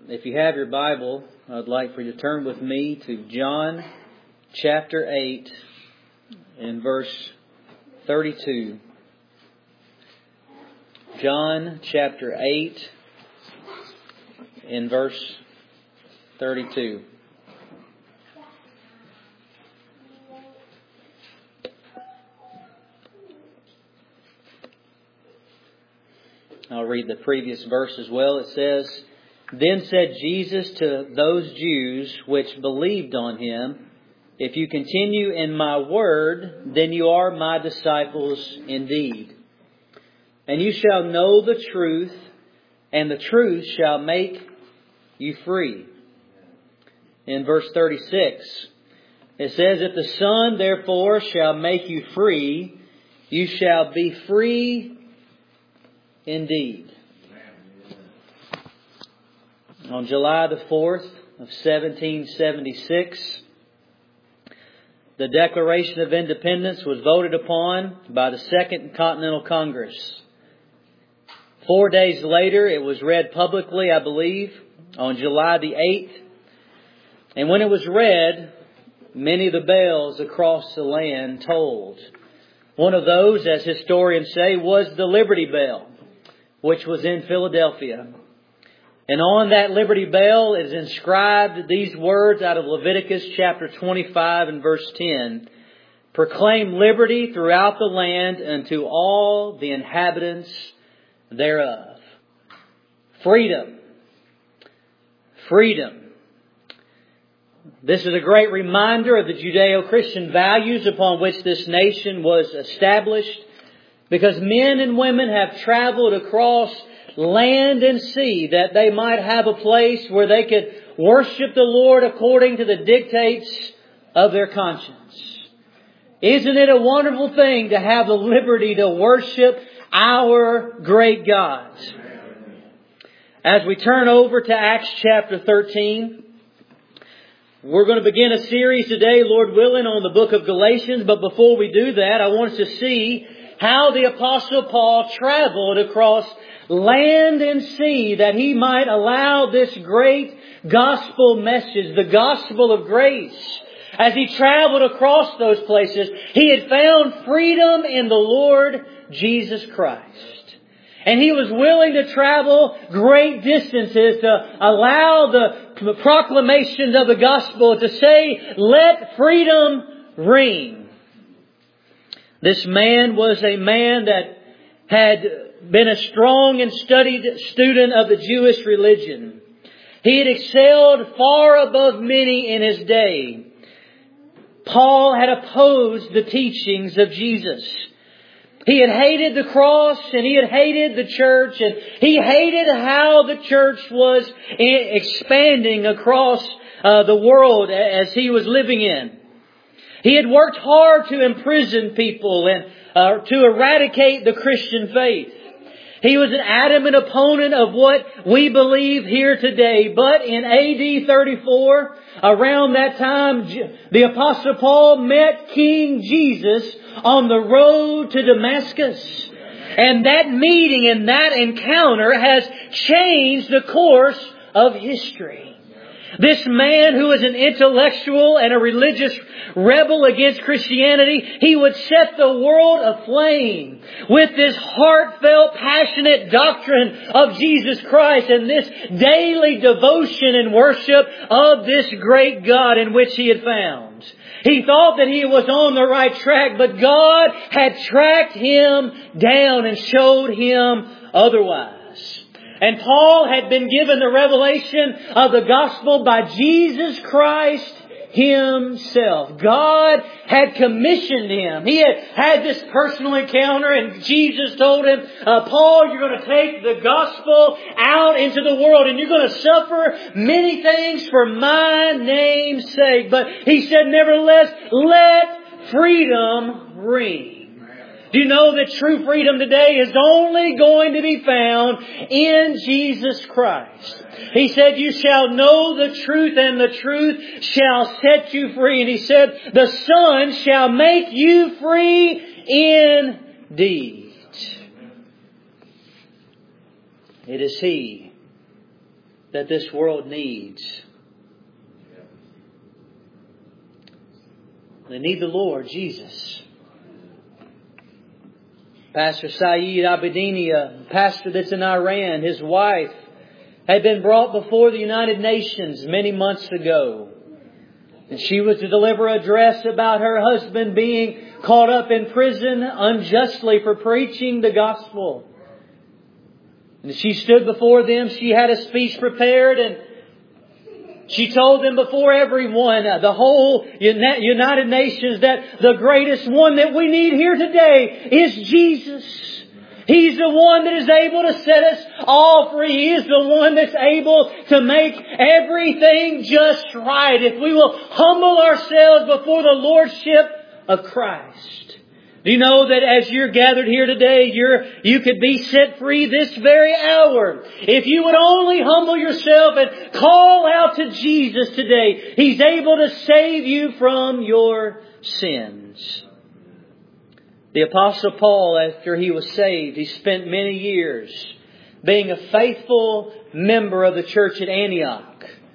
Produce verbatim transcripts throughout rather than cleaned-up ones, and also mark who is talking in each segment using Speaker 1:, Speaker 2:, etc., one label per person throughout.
Speaker 1: If you have your Bible, I'd like for you to turn with me to John chapter eight and verse thirty-two. John chapter eight and verse thirty-two. I'll read the previous verse as well. It says, "Then said Jesus to those Jews which believed on Him, If you continue in my word, then you are my disciples indeed. And you shall know the truth, and the truth shall make you free." In verse thirty-six, it says, "If the Son therefore shall make you free, you shall be free indeed." On July the fourth of seventeen seventy-six, the Declaration of Independence was voted upon by the Second Continental Congress. Four days later, it was read publicly, I believe, on July the eighth. And when it was read, many of the bells across the land tolled. One of those, as historians say, was the Liberty Bell, which was in Philadelphia. And on that Liberty Bell is inscribed these words out of Leviticus chapter twenty-five and verse ten. "Proclaim liberty throughout the land unto all the inhabitants thereof." Freedom. Freedom. This is a great reminder of the Judeo-Christian values upon which this nation was established, because men and women have traveled across land and sea that they might have a place where they could worship the Lord according to the dictates of their conscience. Isn't it a wonderful thing to have the liberty to worship our great God? As we turn over to Acts chapter thirteen, we're going to begin a series today, Lord willing, on the book of Galatians. But before we do that, I want us to see how the Apostle Paul traveled across land and sea that he might allow this great gospel message, the gospel of grace. As he traveled across those places, he had found freedom in the Lord Jesus Christ. And he was willing to travel great distances to allow the proclamations of the gospel to say, "Let freedom ring." This man was a man that had been a strong and studied student of the Jewish religion. He had excelled far above many in his day. Paul had opposed the teachings of Jesus. He had hated the cross, and he had hated the church, and he hated how the church was expanding across uh, the world as he was living in. He had worked hard to imprison people and uh, to eradicate the Christian faith. He was an adamant opponent of what we believe here today. But in A D thirty-four, around that time, the Apostle Paul met King Jesus on the road to Damascus. And that meeting and that encounter has changed the course of history. This man who was an intellectual and a religious rebel against Christianity, he would set the world aflame with this heartfelt, passionate doctrine of Jesus Christ and this daily devotion and worship of this great God in which he had found. He thought that he was on the right track, but God had tracked him down and showed him otherwise. And Paul had been given the revelation of the gospel by Jesus Christ Himself. God had commissioned him. He had had this personal encounter, and Jesus told him, uh, Paul, you're going to take the gospel out into the world, and you're going to suffer many things for my name's sake. But he said, nevertheless, let freedom ring. Do you know that true freedom today is only going to be found in Jesus Christ? He said, you shall know the truth, and the truth shall set you free. And He said, the Son shall make you free indeed. It is He that this world needs. They need the Lord Jesus. Pastor Saeed Abedini, a pastor that's in Iran, his wife had been brought before the United Nations many months ago. And she was to deliver an address about her husband being caught up in prison unjustly for preaching the gospel. And as she stood before them, she had a speech prepared, and she told them before everyone, the whole United Nations, that the greatest one that we need here today is Jesus. He's the one that is able to set us all free. He is the one that's able to make everything just right. If we will humble ourselves before the Lordship of Christ. Do you know that as you're gathered here today, you're, you could be set free this very hour? If you would only humble yourself and call out to Jesus today, He's able to save you from your sins. The Apostle Paul, after he was saved, he spent many years being a faithful member of the church at Antioch.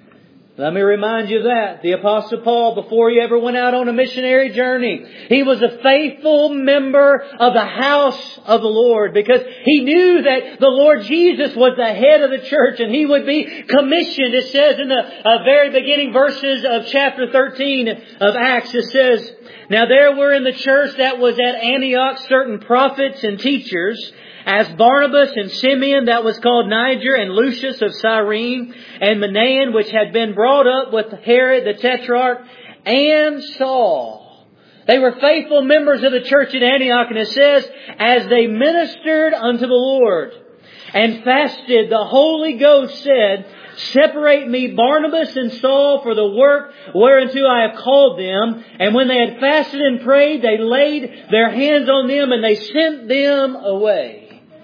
Speaker 1: Let me remind you of that. The Apostle Paul, before he ever went out on a missionary journey, he was a faithful member of the house of the Lord, because he knew that the Lord Jesus was the head of the church and He would be commissioned. It says in the uh, very beginning verses of chapter thirteen of Acts, it says, "Now there were in the church that was at Antioch certain prophets and teachers, as Barnabas and Simeon that was called Niger, and Lucius of Cyrene, and Manaen, which had been brought up with Herod the Tetrarch, and Saul." They were faithful members of the church at Antioch, and it says, "As they ministered unto the Lord and fasted, the Holy Ghost said, Separate me Barnabas and Saul for the work whereunto I have called them. And when they had fasted and prayed, they laid their hands on them and they sent them away."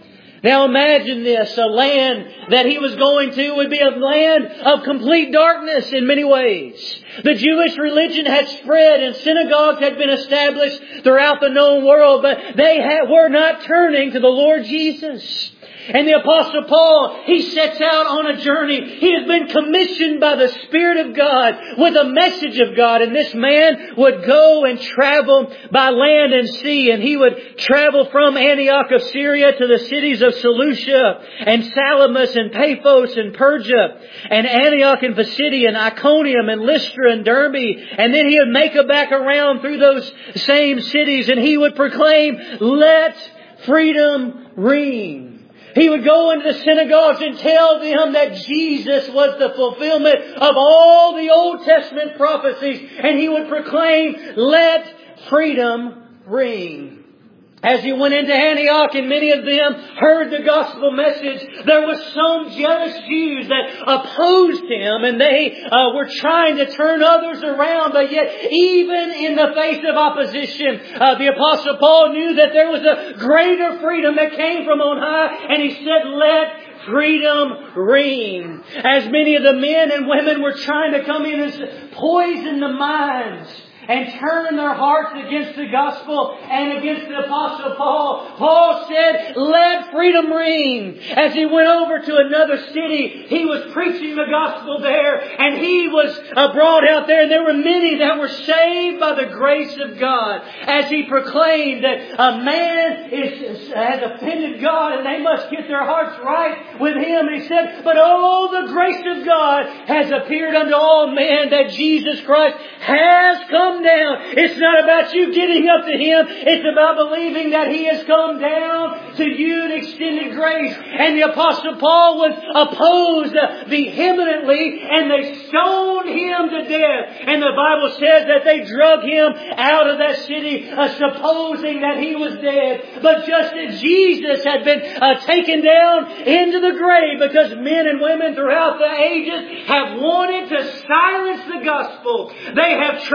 Speaker 1: Now imagine this, a land that he was going to would be a land of complete darkness in many ways. The Jewish religion had spread and synagogues had been established throughout the known world, but they had, were not turning to the Lord Jesus. And the Apostle Paul, he sets out on a journey. He has been commissioned by the Spirit of God with a message of God. And this man would go and travel by land and sea. And he would travel from Antioch of Syria to the cities of Seleucia and Salamis and Paphos and Persia and Antioch and Pisidia and Iconium and Lystra and Derbe. And then he would make a back around through those same cities and he would proclaim, "Let freedom ring." He would go into the synagogues and tell them that Jesus was the fulfillment of all the Old Testament prophecies. And he would proclaim, "Let freedom ring." As he went into Antioch and many of them heard the gospel message, there were some jealous Jews that opposed him and they uh, were trying to turn others around. But yet, even in the face of opposition, uh, the Apostle Paul knew that there was a greater freedom that came from on high. And he said, "Let freedom ring." As many of the men and women were trying to come in and poison the minds and turn their hearts against the gospel and against the Apostle Paul, Paul said, "Let freedom ring." As he went over to another city, he was preaching the gospel there, and he was uh, brought out there, and there were many that were saved by the grace of God. As he proclaimed that a man is, has offended God and they must get their hearts right with Him. And he said, "But oh, the grace of God has appeared unto all men, that Jesus Christ has come down." It's not about you getting up to Him. It's about believing that He has come down to you in extended grace. And the Apostle Paul was opposed vehemently, and they stoned him to death. And the Bible says that they drug him out of that city, uh, supposing that he was dead. But just as Jesus had been uh, taken down into the grave, because men and women throughout the ages have wanted to silence the gospel. They have tried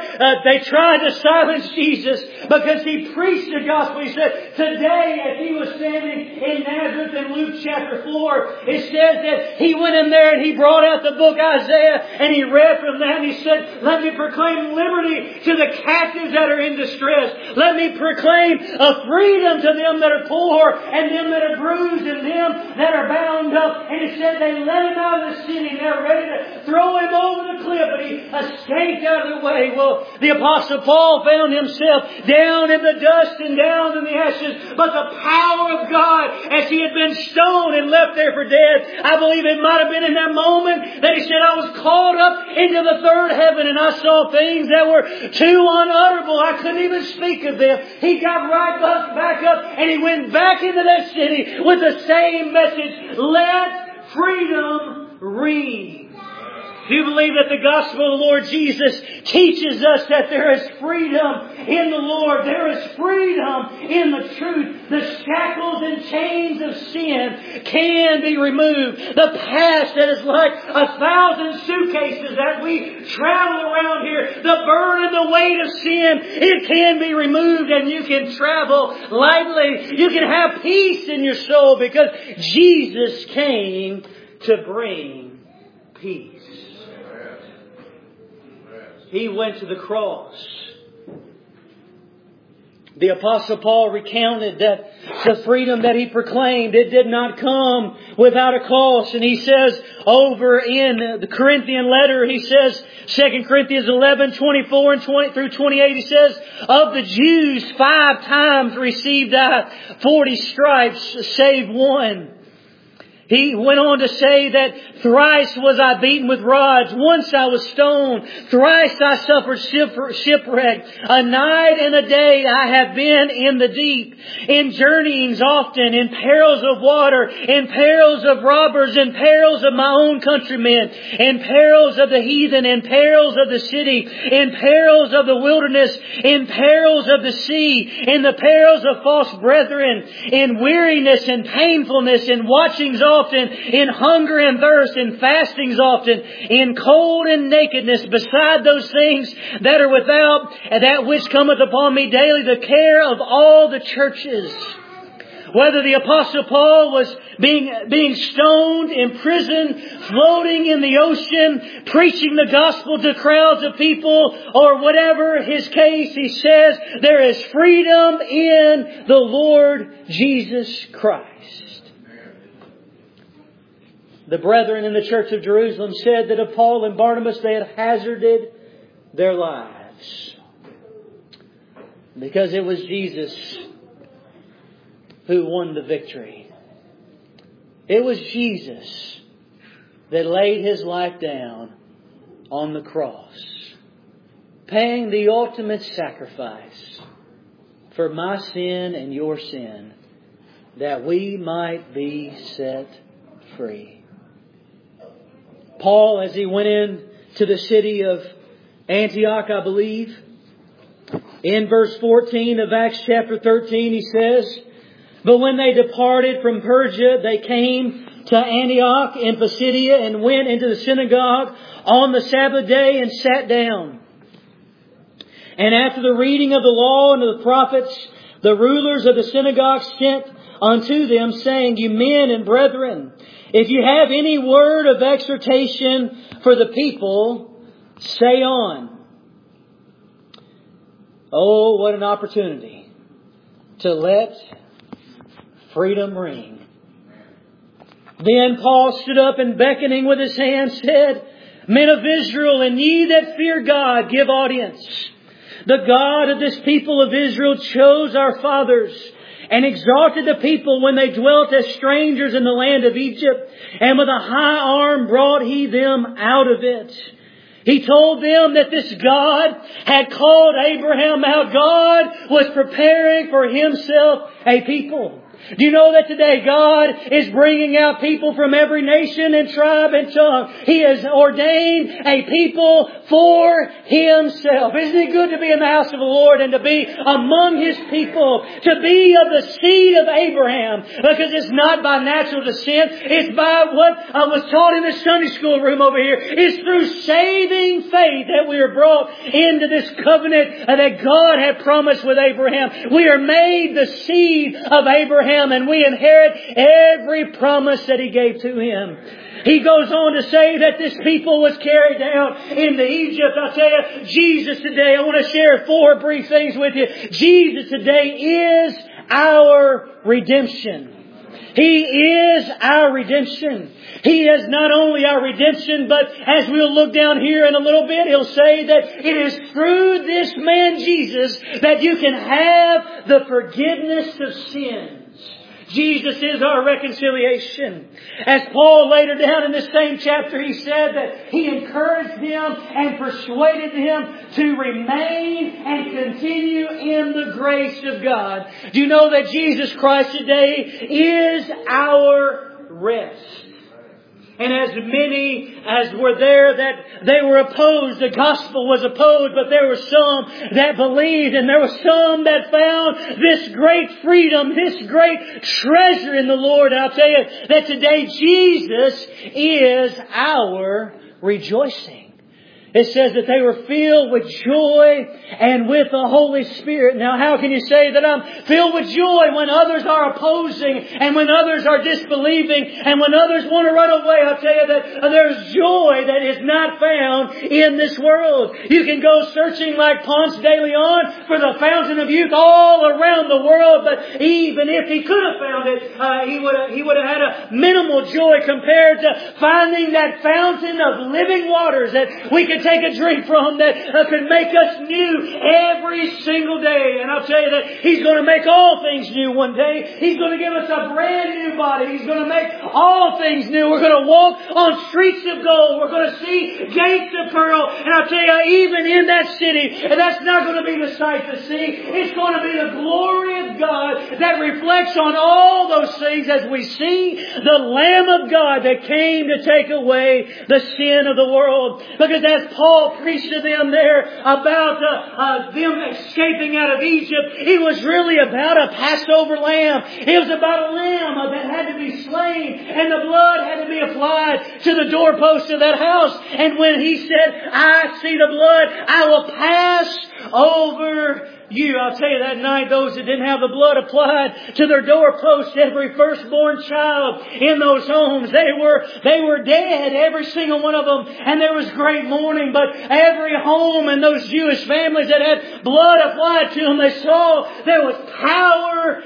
Speaker 1: uh, they tried to silence Jesus because He preached the gospel. He said, today as He was standing in Nazareth in Luke chapter four, it says that He went in there and He brought out the book Isaiah and He read from that and He said, let me proclaim liberty to the captives that are in distress. Let me proclaim a freedom to them that are poor and them that are bruised and them that are bound up. And it said they let Him out of the city and they're ready to throw Him over the cliff, but He escaped out of the way. Well, the Apostle Paul found himself down in the dust and down in the ashes, but the power of God, as he had been stoned and left there for dead, I believe it might have been in that moment that he said, I was caught up into the third heaven and I saw things that were too unutterable. I couldn't even speak of them. He got right back up and he went back into that city with the same message. Let freedom ring. Do you believe that the gospel of the Lord Jesus teaches us that there is freedom in the Lord? There is freedom in the truth. The shackles and chains of sin can be removed. The past that is like a thousand suitcases that we travel around here, the burden and the weight of sin, it can be removed and you can travel lightly. You can have peace in your soul because Jesus came to bring peace. He went to the cross. The Apostle Paul recounted that the freedom that he proclaimed, it did not come without a cost. And he says over in the Corinthian letter, he says, Second Corinthians eleven, twenty-four and twenty through twenty-eight, he says, of the Jews five times received I forty stripes, save one. He went on to say that thrice was I beaten with rods. Once I was stoned. Thrice I suffered shipwreck. A night and a day I have been in the deep. In journeyings often. In perils of water. In perils of robbers. In perils of my own countrymen. In perils of the heathen. In perils of the city. In perils of the wilderness. In perils of the sea. In the perils of false brethren. In weariness and painfulness. In watchings often. Often, in hunger and thirst, in fastings often, in cold and nakedness, beside those things that are without, and that which cometh upon me daily, the care of all the churches. Whether the Apostle Paul was being, being stoned, in prison, floating in the ocean, preaching the gospel to crowds of people, or whatever his case, he says, there is freedom in the Lord Jesus Christ. The brethren in the church of Jerusalem said that of Paul and Barnabas they had hazarded their lives. Because it was Jesus who won the victory. It was Jesus that laid His life down on the cross, paying the ultimate sacrifice for my sin and your sin, that we might be set free. Paul, as he went in to the city of Antioch, I believe, in verse fourteen of Acts chapter thirteen, he says, but when they departed from Persia, they came to Antioch in Pisidia and went into the synagogue on the Sabbath day and sat down. And after the reading of the law and of the prophets, the rulers of the synagogue sent unto them, saying, you men and brethren, if you have any word of exhortation for the people, say on. Oh, what an opportunity to let freedom ring. Then Paul stood up and beckoning with his hand said, men of Israel, and ye that fear God, give audience. The God of this people of Israel chose our fathers and exalted the people when they dwelt as strangers in the land of Egypt. And with a high arm brought He them out of it. He told them that this God had called Abraham out. God was preparing for Himself a people. Do you know that today God is bringing out people from every nation and tribe and tongue? He has ordained a people for Himself. Isn't it good to be in the house of the Lord and to be among His people? To be of the seed of Abraham. Because it's not by natural descent. It's by what I was taught in the Sunday school room over here. It's through saving faith that we are brought into this covenant that God had promised with Abraham. We are made the seed of Abraham, and we inherit every promise that He gave to him. He goes on to say that this people was carried down into Egypt. I'll tell you, Jesus today, I want to share four brief things with you. Jesus today is our redemption. He is our redemption. He is not only our redemption, but as we'll look down here in a little bit, He'll say that it is through this man Jesus that you can have the forgiveness of sins. Jesus is our reconciliation. As Paul later down in this same chapter, he said that he encouraged them and persuaded them to remain and continue in the grace of God. Do you know that Jesus Christ today is our rest? And as many as were there that they were opposed, the gospel was opposed, but there were some that believed, and there were some that found this great freedom, this great treasure in the Lord. And I'll tell you that today Jesus is our rejoicing. It says that they were filled with joy and with the Holy Spirit. Now, how can you say that I'm filled with joy when others are opposing and when others are disbelieving and when others want to run away? I'll tell you that there's joy that is not found in this world. You can go searching like Ponce de Leon for the fountain of youth all around the world, but even if he could have found it, uh, he would have, he would have had a minimal joy compared to finding that fountain of living waters that we could take a drink from, that uh, could make us new every single day. And I'll tell you that He's going to make all things new one day. He's going to give us a brand new body. He's going to make all things new. We're going to walk on streets of gold. We're going to see gates of pearl. And I'll tell you, even in that city, and that's not going to be the sight to see. It's going to be the glory of God that reflects on all those things as we see the Lamb of God that came to take away the sin of the world. Because as Paul preached to them there about uh, uh, them escaping out of Egypt, it was really about a Passover lamb. It was about a lamb that had to be slain, and the blood had to be applied to the doorpost of that house. And when He said, I see the blood, I will pass over you. I'll tell you that night, those that didn't have the blood applied to their doorpost, every firstborn child in those homes, they were, they were dead, every single one of them. And there was great mourning, but every home and those Jewish families that had blood applied to them, they saw there was power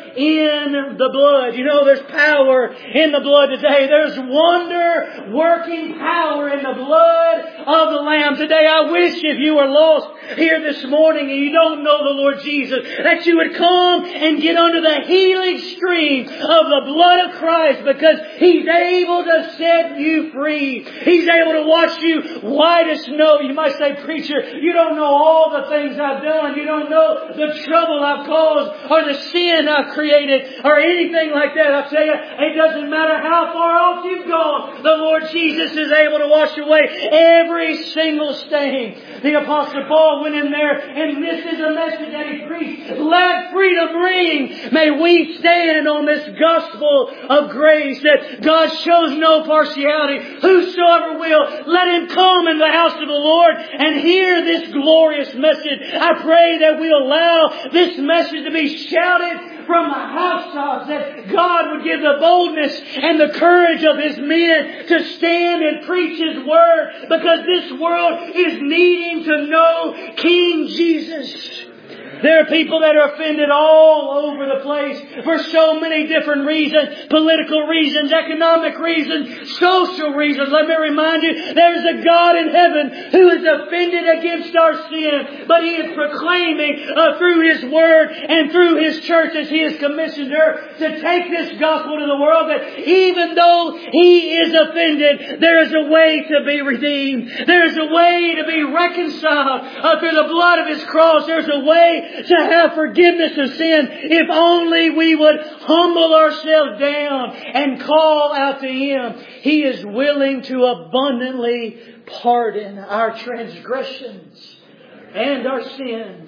Speaker 1: in the blood. You know, there's power in the blood today. There's wonder working power in the blood of the Lamb. Today, I wish if you were lost here this morning and you don't know the Lord Jesus, that you would come and get under the healing stream of the blood of Christ, because He's able to set you free. He's able to wash you white as snow. You might say, preacher, you don't know all the things I've done. You don't know the trouble I've caused or the sin I've created or anything like that. I'll tell you, it doesn't matter how far off you've gone. The Lord Jesus is able to wash away every single stain. The Apostle Paul went in there, and this is a message that he preached. Let freedom ring. May we stand on this gospel of grace, that God shows no partiality. Whosoever will, let him come in the house of the Lord and hear this glorious message. I pray that we allow this message to be shouted from the housetops, that God would give the boldness and the courage of His men to stand and preach His word, because this world is needing to know King Jesus. There are people that are offended all over the place for so many different reasons. Political reasons, economic reasons, social reasons. Let me remind you, there's a God in heaven who is offended against our sin. But He is proclaiming uh, through His Word and through His church, as He has commissioned her, to take this gospel to the world, that even though He is offended, there is a way to be redeemed. There is a way to be reconciled uh, through the blood of His cross. There's a way today to have forgiveness of sin if only we would humble ourselves down and call out to Him. He is willing to abundantly pardon our transgressions and our sins.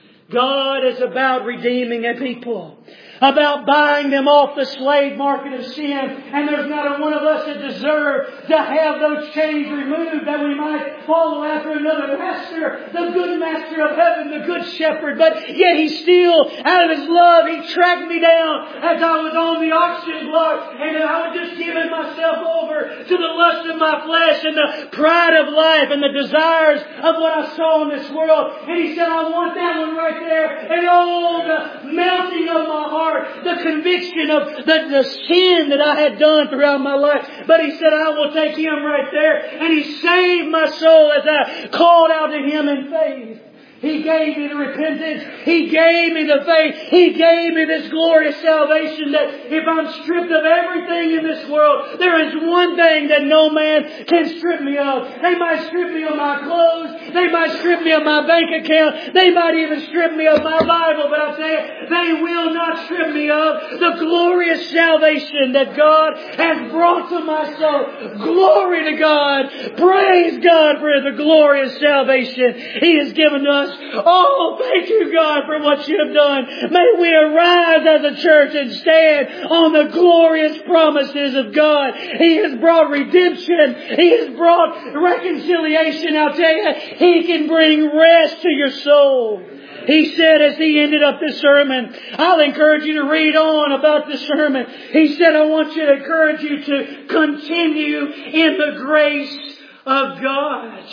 Speaker 1: God is about redeeming a people, about buying them off the slave market of sin. And there's not a one of us that deserve to have those chains removed, that we might follow after another master, the good master of heaven, the good shepherd. But yet He still, out of His love, He tracked me down as I was on the auction block, and I was just giving myself over to the lust of my flesh and the pride of life and the desires of what I saw in this world. And He said, I want that one right there. And oh, the melting of my heart, the conviction of the, the sin that I had done throughout my life. But He said, I will take Him right there. And He saved my soul as I called out to Him in faith. He gave me the repentance. He gave me the faith. He gave me this glorious salvation that if I'm stripped of everything in this world, there is one thing that no man can strip me of. They might strip me of my clothes. They might strip me of my bank account. They might even strip me of my Bible. But I tell you, they will not strip me of the glorious salvation that God has brought to my soul. Glory to God. Praise God for the glorious salvation He has given to us. Oh, thank you, God, for what you have done. May we arise as a church and stand on the glorious promises of God. He has brought redemption. He has brought reconciliation. I'll tell you, He can bring rest to your soul. He said as He ended up this sermon, I'll encourage you to read on about this sermon. He said, I want you to encourage you to continue in the grace of God.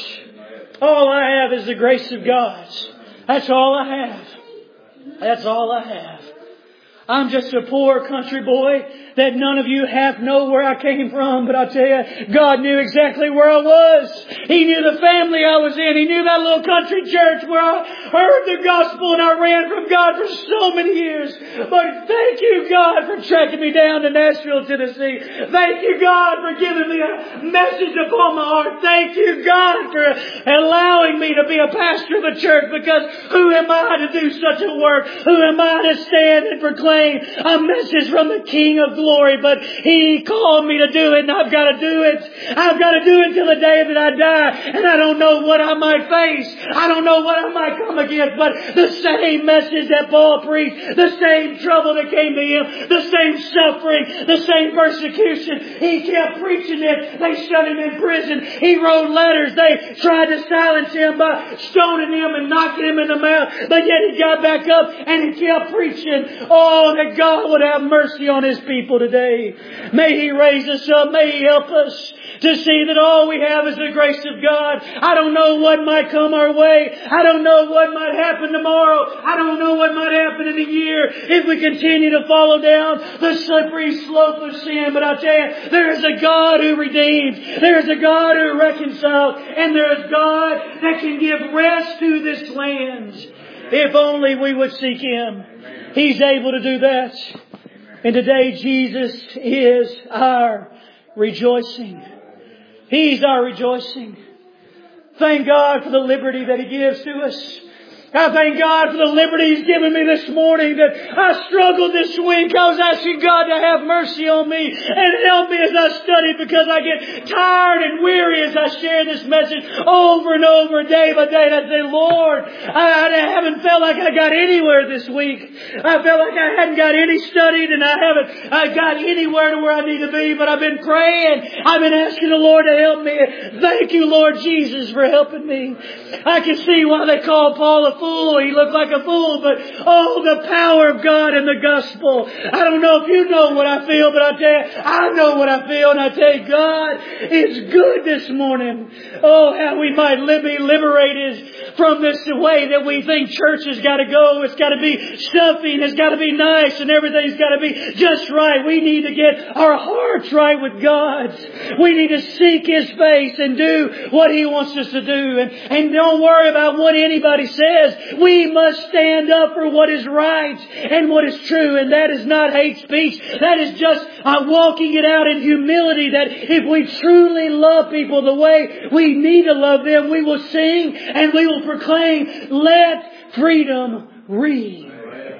Speaker 1: All I have is the grace of God. That's all I have. That's all I have. I'm just a poor country boy that none of you half know where I came from. But I tell you, God knew exactly where I was. He knew the family I was in. He knew that little country church where I heard the gospel and I ran from God for so many years. But thank you, God, for tracking me down to Nashville, Tennessee. Thank you, God, for giving me a message upon my heart. Thank you, God, for allowing me to be a pastor of a church, because who am I to do such a work? Who am I to stand and proclaim a message from the King of Glory? But He called me to do it, and I've got to do it. I've got to do it till the day that I die. And I don't know what I might face. I don't know what I might come against. But the same message that Paul preached, the same trouble that came to him, the same suffering, the same persecution, he kept preaching it. They shut him in prison. He wrote letters. They tried to silence him by stoning him and knocking him in the mouth. But yet he got back up and he kept preaching. Oh, that God would have mercy on His people today. May He raise us up. May He help us to see that all we have is the grace of God. I don't know what might come our way. I don't know what might happen tomorrow. I don't know what might happen in a year if we continue to follow down the slippery slope of sin. But I tell you, there is a God who redeems. There is a God who reconciles. And there is God that can give rest to this land. If only we would seek Him. He's able to do that. And today Jesus is our rejoicing. He's our rejoicing. Thank God for the liberty that He gives to us. I thank God for the liberty He's given me this morning, that I struggled this week. I was asking God to have mercy on me and help me as I studied, because I get tired and weary as I share this message over and over, day by day. And I say, Lord, I, I haven't felt like I got anywhere this week. I felt like I hadn't got any studied, and I haven't I got anywhere to where I need to be. But I've been praying. I've been asking the Lord to help me. Thank you, Lord Jesus, for helping me. I can see why they call Paul a fool. He looked like a fool, but oh, the power of God in the gospel. I don't know if you know what I feel, but I tell you, I know what I feel, and I tell you, God is good this morning. Oh, how we might be liberated from this way that we think church has got to go. It's got to be stuffy, and it's got to be nice, and everything's got to be just right. We need to get our hearts right with God. We need to seek His face and do what He wants us to do. And, and don't worry about what anybody says. We must stand up for what is right and what is true. And that is not hate speech. That is just uh, walking it out in humility, that if we truly love people the way we need to love them, we will sing and we will proclaim, let freedom ring.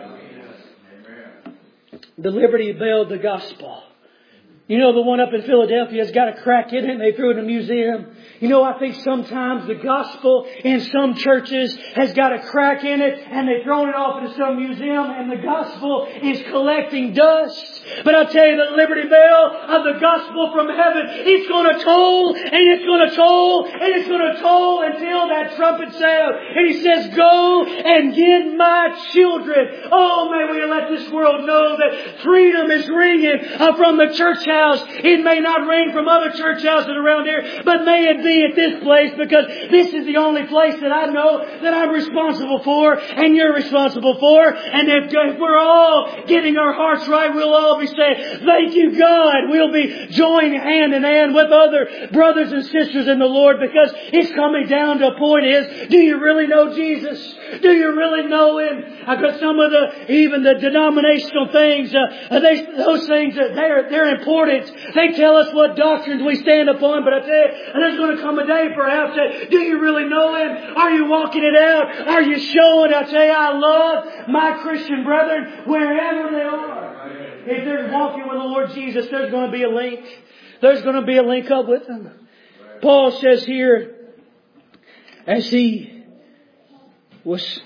Speaker 1: The Liberty Bell, the gospel. You know, the one up in Philadelphia has got a crack in it and they threw it in a museum. You know, I think sometimes the gospel in some churches has got a crack in it and they've thrown it off into some museum and the gospel is collecting dust. But I tell you, the Liberty Bell of the gospel from heaven, it's going to toll and it's going to toll and it's going to toll until that trumpet sound. And He says, go and get my children. Oh, may we let this world know that freedom is ringing from the church house. It may not ring from other church houses around here, but may it be at this place, because this is the only place that I know that I'm responsible for and you're responsible for. And if, if we're all getting our hearts right, we'll all be saying, thank you, God. We'll be joining hand in hand with other brothers and sisters in the Lord, because it's coming down to a point is, do you really know Jesus? Do you really know Him? I've got some of the, even the denominational things, uh, they, those things, uh, they're, they're important. They tell us what doctrines we stand upon, but I tell you, there's going to come a day perhaps that, do you really know Him? Are you walking it out? Are you showing? I tell you, I love my Christian brethren wherever they are. If they're walking with the Lord Jesus, there's going to be a link. There's going to be a link up with them. Paul says here, as he was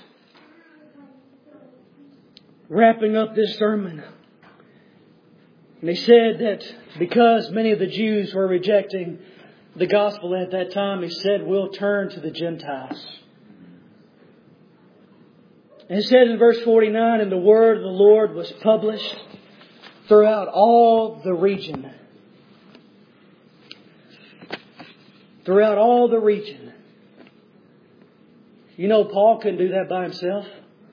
Speaker 1: wrapping up this sermon, and he said that because many of the Jews were rejecting the gospel at that time, he said, we'll turn to the Gentiles. And it says in verse forty-nine, and the word of the Lord was published throughout all the region. Throughout all the region. You know, Paul couldn't do that by himself.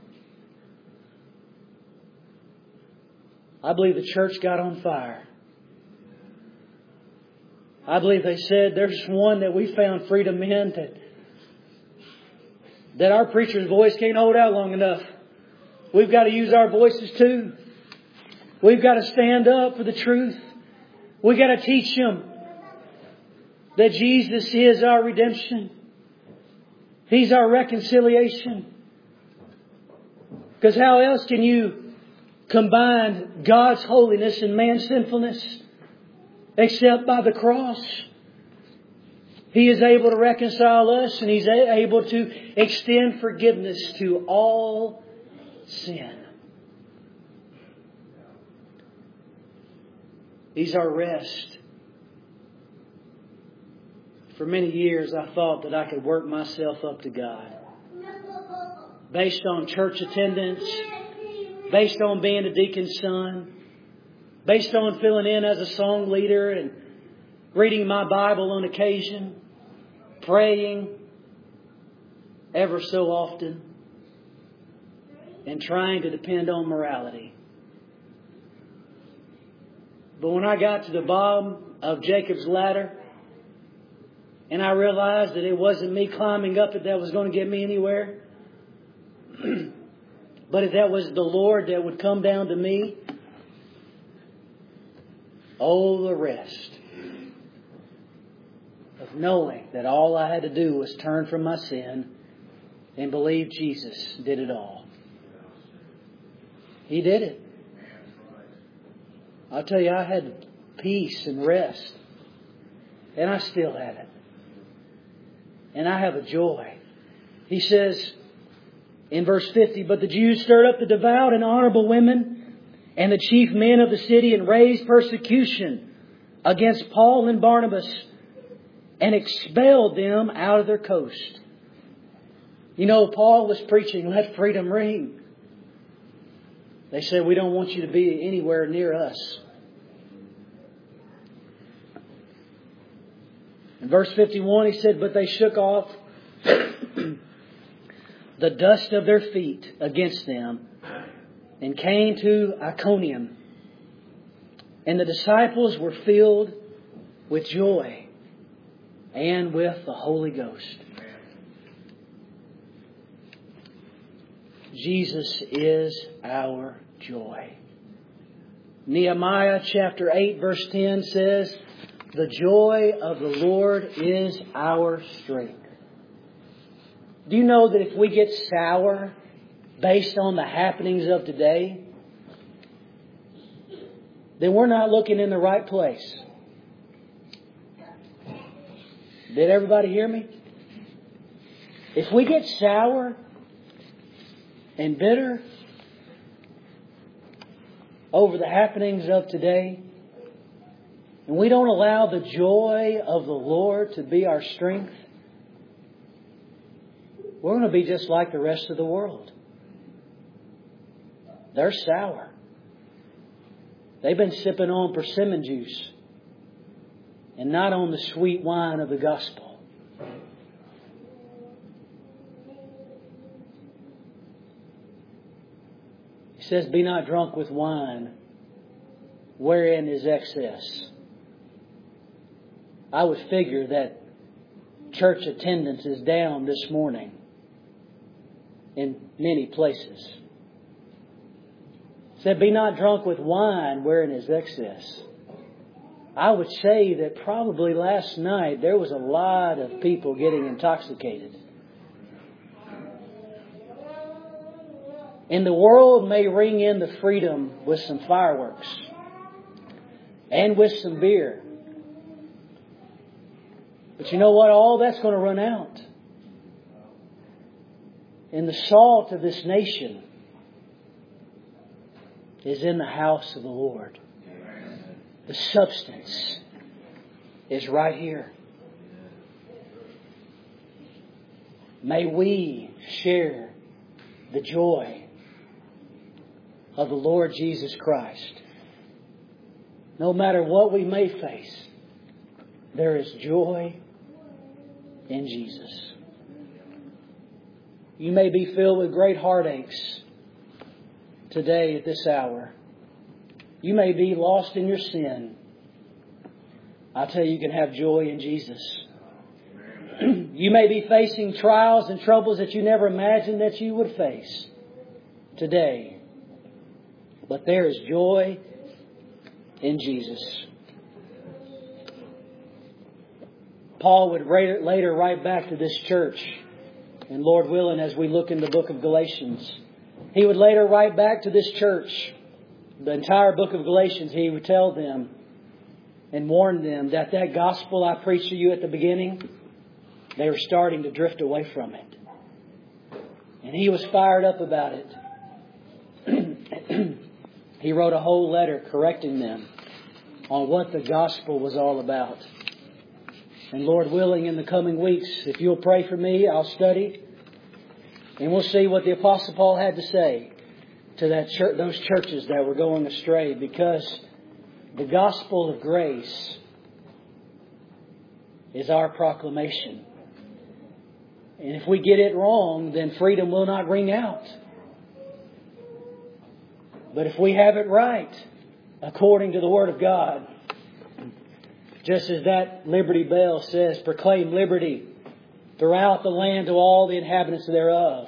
Speaker 1: I believe the church got on fire. I believe they said, there's one that we found freedom in that, that our preacher's voice can't hold out long enough. We've got to use our voices too. We've got to stand up for the truth. We've got to teach them that Jesus is our redemption. He's our reconciliation. Because how else can you combine God's holiness and man's sinfulness except by the cross? He is able to reconcile us, and He's able to extend forgiveness to all sin. He's our rest. For many years I thought that I could work myself up to God based on church attendance, based on being a deacon's son, based on filling in as a song leader and reading my Bible on occasion, praying ever so often, and trying to depend on morality. But when I got to the bottom of Jacob's ladder, and I realized that it wasn't me climbing up it that was going to get me anywhere, but if that was the Lord that would come down to me, oh, the rest of knowing that all I had to do was turn from my sin and believe Jesus did it all. He did it. I'll tell you, I had peace and rest. And I still have it. And I have a joy. He says in verse fifty, but the Jews stirred up the devout and honorable women and the chief men of the city and raised persecution against Paul and Barnabas and expelled them out of their coast. You know, Paul was preaching, let freedom ring. They said, we don't want you to be anywhere near us. In verse fifty-one, he said, but they shook off the dust of their feet against them and came to Iconium. And the disciples were filled with joy and with the Holy Ghost. Jesus is our joy. Nehemiah chapter eight verse ten says, the joy of the Lord is our strength. Do you know that if we get sour, based on the happenings of today, then we're not looking in the right place. Did everybody hear me? If we get sour and bitter over the happenings of today, and we don't allow the joy of the Lord to be our strength, we're going to be just like the rest of the world. They're sour. They've been sipping on persimmon juice and not on the sweet wine of the gospel. He says, be not drunk with wine, wherein is excess. I would figure that church attendance is down this morning in many places. He said, be not drunk with wine, wherein is excess. I would say that probably last night there was a lot of people getting intoxicated. And the world may ring in the freedom with some fireworks and with some beer. But you know what? All that's going to run out. And the salt of this nation is in the house of the Lord. The substance is right here. May we share the joy of the Lord Jesus Christ. No matter what we may face, there is joy in Jesus. You may be filled with great heartaches today at this hour. You may be lost in your sin. I tell you, you can have joy in Jesus. You may be facing trials and troubles that you never imagined that you would face today. But there is joy in Jesus. Paul would later write back to this church. And Lord willing, as we look in the book of Galatians, he would later write back to this church. The entire book of Galatians, he would tell them and warn them that that gospel I preached to you at the beginning, they were starting to drift away from it. And he was fired up about it. He wrote a whole letter correcting them on what the gospel was all about. And Lord willing, in the coming weeks, if you'll pray for me, I'll study. And we'll see what the Apostle Paul had to say to that church, those churches that were going astray, because the gospel of grace is our proclamation. And if we get it wrong, then freedom will not ring out. But if we have it right, according to the Word of God, just as that Liberty Bell says, proclaim liberty throughout the land to all the inhabitants thereof.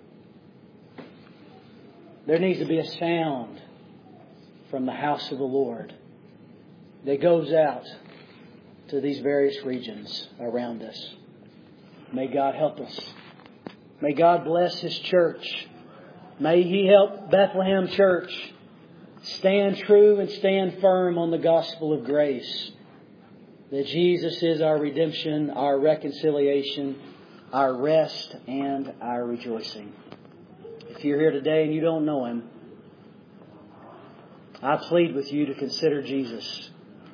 Speaker 1: There needs to be a sound from the house of the Lord that goes out to these various regions around us. May God help us. May God bless His church. May He help Bethlehem Church stand true and stand firm on the gospel of grace. That Jesus is our redemption, our reconciliation, our rest, and our rejoicing. If you're here today and you don't know Him, I plead with you to consider Jesus.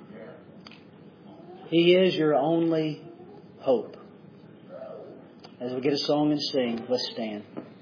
Speaker 1: He is your only hope. As we get a song and sing, let's stand.